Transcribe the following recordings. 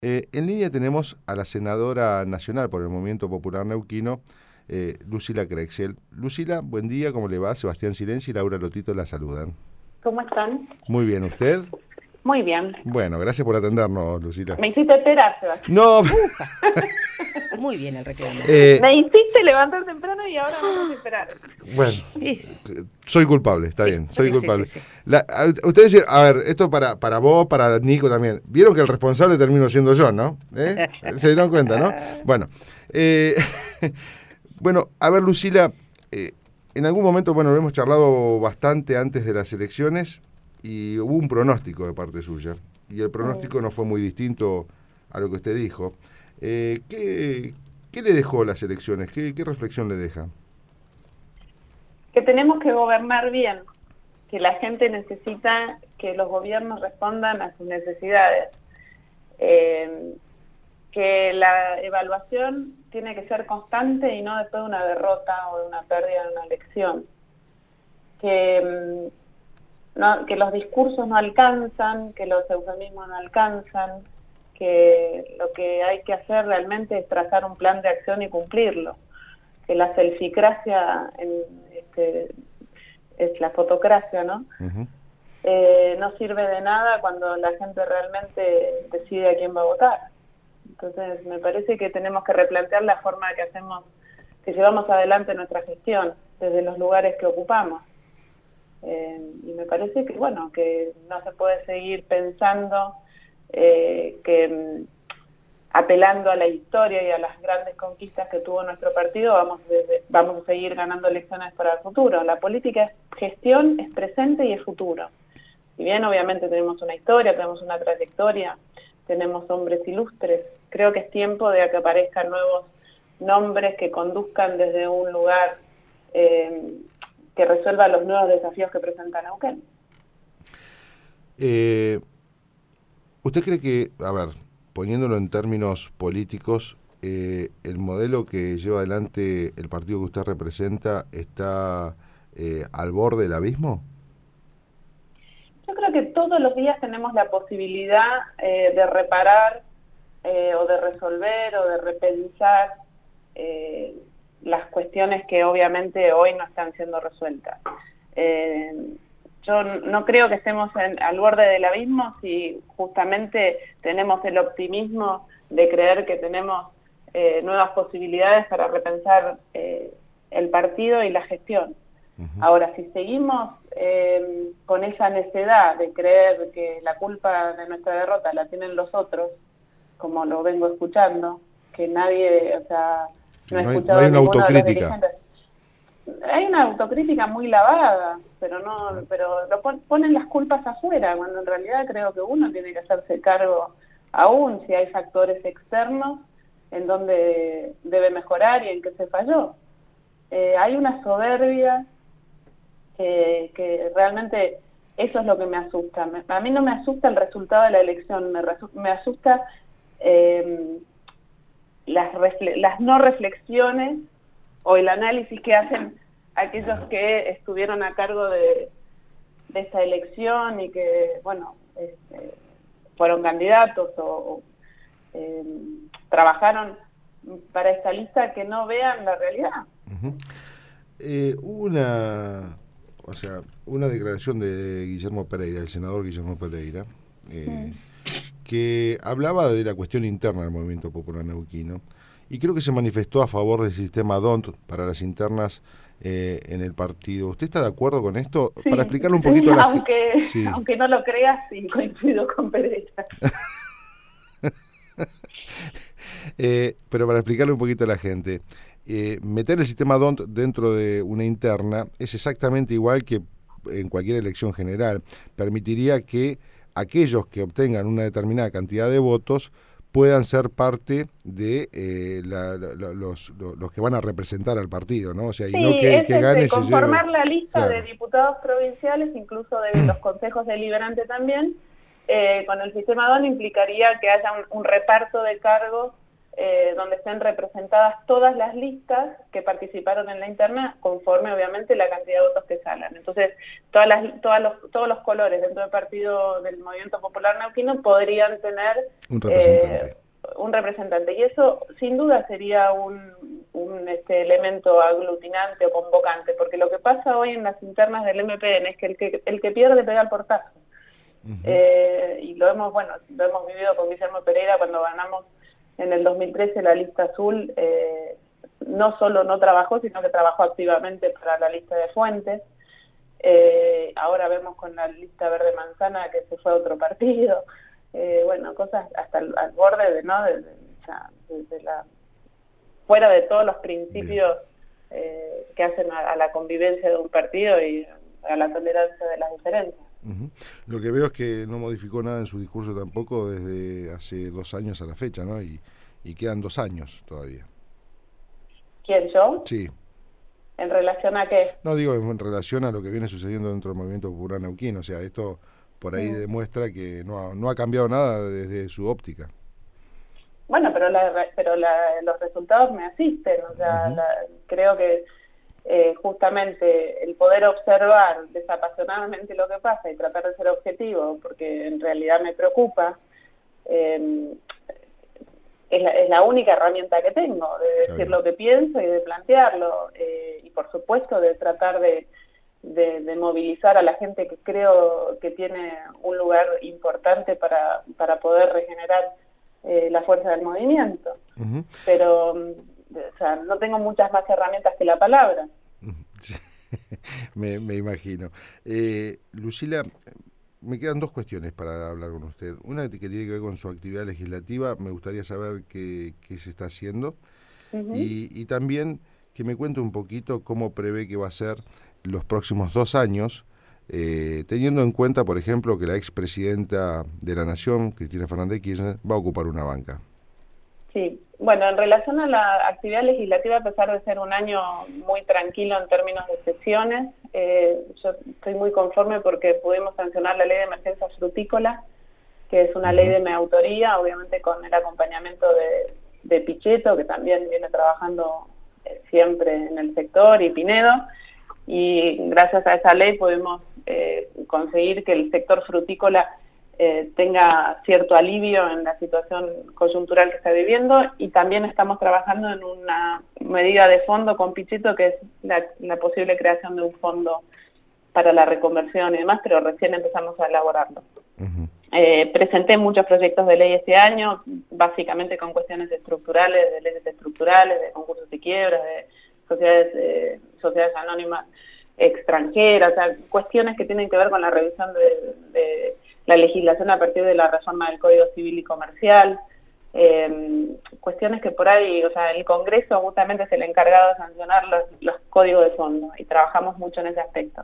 En línea tenemos a la senadora nacional por el Movimiento Popular Neuquino, Lucila Creixell. Lucila, buen día, ¿cómo le va? Sebastián Silenzi y Laura Lotito la saludan. ¿Cómo están? Muy bien, ¿usted? Muy bien. Bueno, gracias por atendernos, Lucila. Me hiciste esperar, Sebastián. No, Muy bien el reclamo. Me hiciste levantar temprano y ahora me haces esperar. bueno, Es- soy culpable, está Sí, bien, soy sí, culpable. sí. Ustedes, a ver, esto para vos, para Nico también. Vieron que el responsable termino siendo yo, ¿no? ¿Se dieron cuenta, no? Bueno, eh, bueno, a ver, Lucila, en algún momento, bueno, lo hemos charlado bastante antes de las elecciones y hubo un pronóstico de parte suya. Y el pronóstico no fue muy distinto a lo que usted dijo. ¿Qué le dejó las elecciones? ¿Qué reflexión le deja? Que tenemos que gobernar bien, que la gente necesita que los gobiernos respondan a sus necesidades, que la evaluación tiene que ser constante y no después de una derrota o de una pérdida en una elección, que los discursos no alcanzan, que los eufemismos no alcanzan, que lo que hay que hacer realmente es trazar un plan de acción y cumplirlo, que la selficracia es la fotocracia, ¿no? Ujú. No sirve de nada cuando la gente realmente decide a quién va a votar. Entonces me parece que tenemos que replantear la forma que llevamos adelante nuestra gestión desde los lugares que ocupamos. Y me parece que, bueno, que no se puede seguir pensando apelando a la historia y a las grandes conquistas que tuvo nuestro partido, vamos a seguir ganando elecciones para el futuro. La política es gestión, es presente y es futuro. Si bien obviamente tenemos una historia, tenemos una trayectoria, tenemos hombres ilustres, creo que es tiempo de que aparezcan nuevos nombres que conduzcan desde un lugar que resuelva los nuevos desafíos que presenta Neuquén. ¿Usted cree que, a ver, poniéndolo en términos políticos, el modelo que lleva adelante el partido que usted representa está al borde del abismo? Yo creo que todos los días tenemos la posibilidad de reparar o de resolver o de repensar las cuestiones que obviamente hoy no están siendo resueltas. Yo no creo que estemos al borde del abismo si justamente tenemos el optimismo de creer que tenemos nuevas posibilidades para repensar el partido y la gestión. Uh-huh. Ahora, si seguimos con esa necedad de creer que la culpa de nuestra derrota la tienen los otros, como lo vengo escuchando, que nadie, o sea, no he escuchado no hay a una ninguno de los autocrítica. dirigentes. Hay una autocrítica muy lavada, pero ponen las culpas afuera, cuando en realidad creo que uno tiene que hacerse cargo, aún si hay factores externos en donde debe mejorar y en que se falló. Hay una soberbia que realmente eso es lo que me asusta. A mí no me asusta el resultado de la elección, me asusta las no reflexiones o el análisis que hacen aquellos que estuvieron a cargo de esta elección y que, bueno, fueron candidatos o trabajaron para esta lista, que no vean la realidad. Uh-huh. Hubo una declaración de Guillermo Pereira, el senador Guillermo Pereira, que hablaba de la cuestión interna del Movimiento Popular Neuquino y creo que se manifestó a favor del sistema DONT para las internas en el partido. ¿Usted está de acuerdo con esto? Sí, para explicarle un poquito a la gente. Sí. Aunque no lo creas, sí, coincido con Pereira. Pero para explicarle un poquito a la gente, meter el sistema DONT dentro de una interna es exactamente igual que en cualquier elección general. Permitiría que aquellos que obtengan una determinada cantidad de votos puedan ser parte de los que van a representar al partido, ¿no? O sea, Sí, y no que el que gane se lleve... conformar la lista Claro. de diputados provinciales, incluso de los consejos deliberantes también, con el sistema DON implicaría que haya un reparto de cargos donde estén representadas todas las listas que participaron en la interna, conforme obviamente la cantidad de votos que salgan. Entonces, todos los colores dentro del partido del Movimiento Popular Neuquino podrían tener un representante. Y eso, sin duda, sería un elemento aglutinante o convocante, porque lo que pasa hoy en las internas del MPN es que el que pierde pega el portazo. Y lo hemos vivido con Guillermo Pereira cuando ganamos en el 2013 la lista azul. No solo no trabajó, sino que trabajó activamente para la lista de Fuentes. Ahora vemos con la lista verde manzana que se fue a otro partido. Cosas hasta al borde de fuera de todos los principios que hacen a la convivencia de un partido y a la tolerancia de las diferencias. Lo que veo es que no modificó nada en su discurso tampoco desde hace 2 años a la fecha, ¿no? Y quedan 2 años todavía. ¿Quién, yo? Sí. ¿En relación a qué? No, digo en relación a lo que viene sucediendo dentro del Movimiento Popular Neuquino. O sea, esto por ahí demuestra que no ha cambiado nada desde su óptica. Bueno, pero los resultados me asisten. O sea, creo que justamente el poder observar desapasionadamente lo que pasa y tratar de ser objetivo, porque en realidad me preocupa, es la única herramienta que tengo, de decir lo que pienso y de plantearlo, y por supuesto de tratar de movilizar a la gente que creo que tiene un lugar importante para poder regenerar la fuerza del movimiento. Pero o sea, no tengo muchas más herramientas que la palabra. Sí, me imagino. Lucila, me quedan 2 cuestiones para hablar con usted. Una que tiene que ver con su actividad legislativa, me gustaría saber qué se está haciendo, y también que me cuente un poquito cómo prevé que va a ser los próximos 2 años, teniendo en cuenta, por ejemplo, que la expresidenta de la Nación, Cristina Fernández de Kirchner, va a ocupar una banca. Sí, bueno, en relación a la actividad legislativa, a pesar de ser un año muy tranquilo en términos de sesiones, yo estoy muy conforme porque pudimos sancionar la ley de emergencia frutícola, que es una ley de mi autoría, obviamente con el acompañamiento de Pichetto, que también viene trabajando siempre en el sector, y Pinedo, y gracias a esa ley pudimos conseguir que el sector frutícola tenga cierto alivio en la situación coyuntural que está viviendo, y también estamos trabajando en una medida de fondo con Pichetto, que es la posible creación de un fondo para la reconversión y demás, pero recién empezamos a elaborarlo. Presenté muchos proyectos de ley este año, básicamente con cuestiones estructurales, de leyes estructurales, de concursos de quiebras, de sociedades anónimas extranjeras, o sea, cuestiones que tienen que ver con la revisión de la legislación a partir de la reforma del Código Civil y Comercial, cuestiones que por ahí, o sea, el Congreso justamente es el encargado de sancionar los códigos de fondo, y trabajamos mucho en ese aspecto.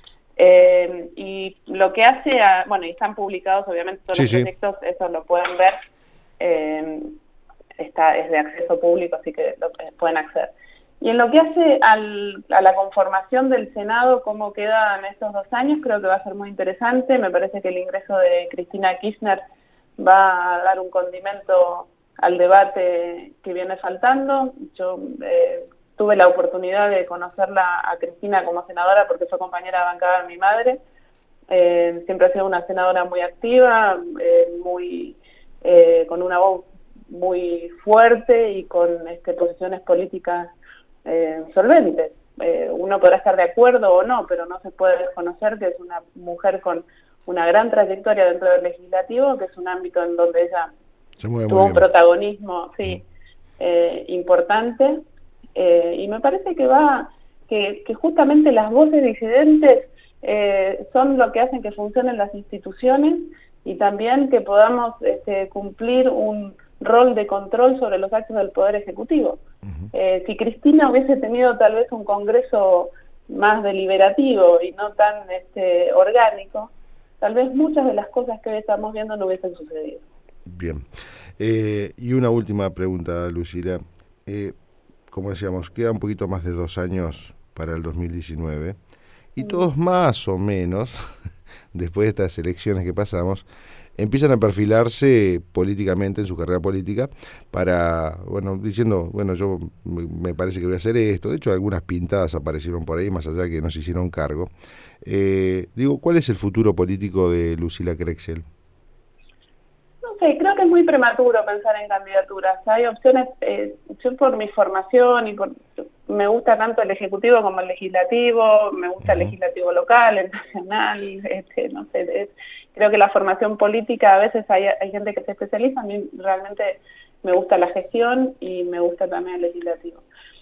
Y lo que hace, y están publicados obviamente todos los proyectos, eso lo pueden ver, es de acceso público, así que pueden acceder. Y en lo que hace a la conformación del Senado, cómo quedan estos 2 años, creo que va a ser muy interesante. Me parece que el ingreso de Cristina Kirchner va a dar un condimento al debate que viene faltando. Yo tuve la oportunidad de conocerla a Cristina como senadora porque fue compañera de bancada de mi madre. Siempre ha sido una senadora muy activa, con una voz muy fuerte y con posiciones políticas solventes. Uno podrá estar de acuerdo o no, pero no se puede desconocer que es una mujer con una gran trayectoria dentro del legislativo, que es un ámbito en donde ella tuvo un protagonismo importante, y me parece que justamente las voces disidentes son lo que hacen que funcionen las instituciones, y también que podamos cumplir un rol de control sobre los actos del Poder Ejecutivo. Si Cristina hubiese tenido tal vez un Congreso más deliberativo y no tan orgánico, tal vez muchas de las cosas que hoy estamos viendo no hubiesen sucedido. Bien. Y una última pregunta, Lucila. Como decíamos, queda un poquito más de 2 años para el 2019, y todos más o menos, después de estas elecciones que pasamos, empiezan a perfilarse políticamente en su carrera política para, bueno, diciendo, bueno, yo me parece que voy a hacer esto. De hecho, algunas pintadas aparecieron por ahí, más allá de que no se hicieron cargo. Digo, ¿cuál es el futuro político de Lucila Krexel? No sé, creo que es muy prematuro pensar en candidaturas. Hay opciones, yo por mi formación y me gusta tanto el ejecutivo como el legislativo, me gusta el legislativo local, el nacional, no sé, creo que la formación política, a veces hay gente que se especializa, a mí realmente me gusta la gestión y me gusta también el legislativo.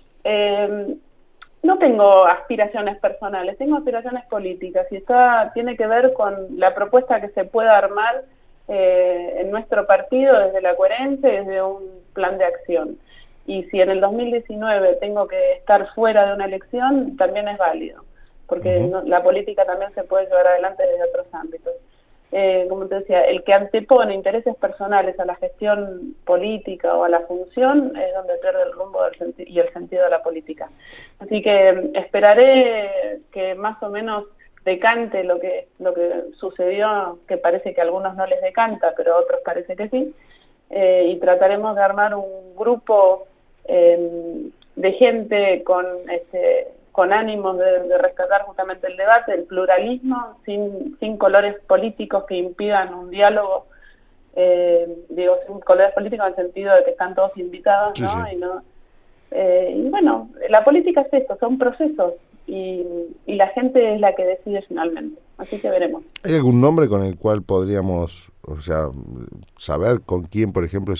No tengo aspiraciones personales, tengo aspiraciones políticas y tiene que ver con la propuesta que se pueda armar en nuestro partido desde la coherencia, desde un plan de acción. Y si en el 2019 tengo que estar fuera de una elección, también es válido, porque la política también se puede llevar adelante desde otros ámbitos. Como te decía, el que antepone intereses personales a la gestión política o a la función es donde pierde el rumbo y el sentido de la política. Así que esperaré que más o menos decante lo que sucedió, que parece que a algunos no les decanta, pero a otros parece que sí, y trataremos de armar un grupo de gente con ánimos de rescatar justamente el debate, el pluralismo, sin colores políticos que impidan un diálogo, digo, sin colores políticos en el sentido de que están todos invitados, ¿no? Sí. Y bueno, la política es esto, son procesos, y la gente es la que decide finalmente, así que veremos. ¿Hay algún nombre con el cual podríamos, saber con quién, por ejemplo,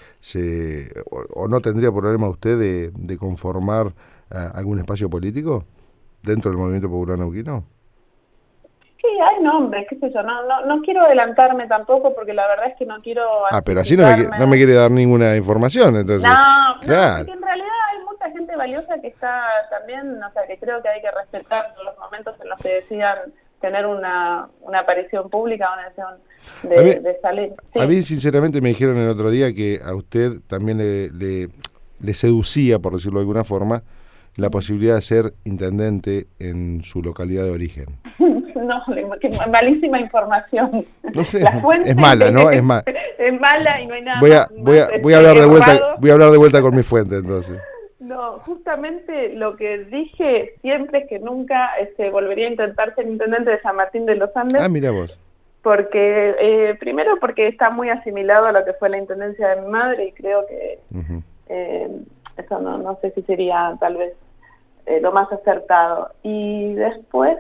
o no tendría problema usted de conformar algún espacio político dentro del Movimiento Popular Neuquino? Sí, hay nombres, qué sé yo, no quiero adelantarme tampoco porque la verdad es que no quiero... pero así no me quiere dar ninguna información, entonces... No, porque en realidad hay mucha gente valiosa que está también, que creo que hay que respetar los momentos en los que decidan tener una aparición pública, una decisión de salir. Sí. A mí, sinceramente, me dijeron el otro día que a usted también le seducía, por decirlo de alguna forma, la posibilidad de ser intendente en su localidad de origen. No, malísima información. No sé, es mala, ¿no? Es mala y no hay nada voy a hablar de vuelta con mi fuente, entonces. No, justamente lo que dije siempre es que nunca volvería a intentar ser intendente de San Martín de los Andes. Ah, mira vos. Porque, primero porque está muy asimilado a lo que fue la intendencia de mi madre y creo que eso no sé si sería tal vez lo más acertado. Y después,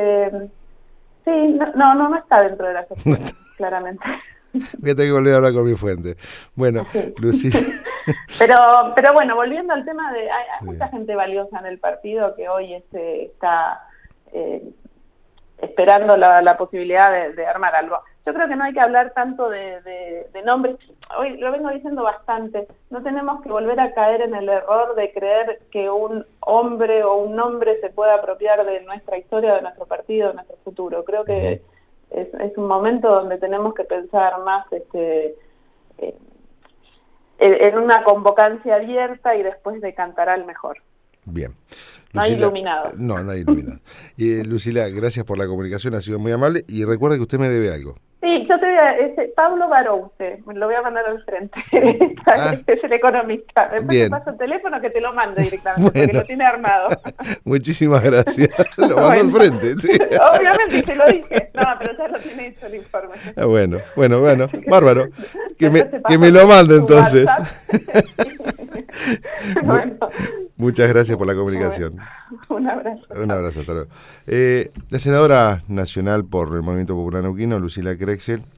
sí, no está dentro de las opciones, claramente. Voy a tener que volver a hablar con mi fuente. Bueno, sí. Lucila. Pero bueno, volviendo al tema de... Hay mucha gente valiosa en el partido que hoy está esperando la posibilidad de armar algo. Yo creo que no hay que hablar tanto de nombres. Hoy lo vengo diciendo bastante. No tenemos que volver a caer en el error de creer que un hombre o un nombre se pueda apropiar de nuestra historia, de nuestro partido, de nuestro futuro. Creo que es un momento donde tenemos que pensar más en una convocancia abierta y después decantará el mejor. Bien. Lucila, no hay iluminado. No hay iluminado. Lucila, gracias por la comunicación, ha sido muy amable y recuerda que usted me debe algo. Sí, yo te voy a... Pablo Baroute, me lo voy a mandar al frente. Es el economista. Después te paso el teléfono que te lo mande directamente, porque lo tiene armado. Muchísimas gracias. Lo mando al frente. Sí. Obviamente, te lo dije. No, pero ya lo tiene hecho el informe. Bueno, bárbaro. Que me lo mande entonces. Bueno. Muchas gracias por la comunicación. Un abrazo. Un abrazo, hasta luego. La senadora nacional por el Movimiento Popular Neuquino, Lucila Krexel,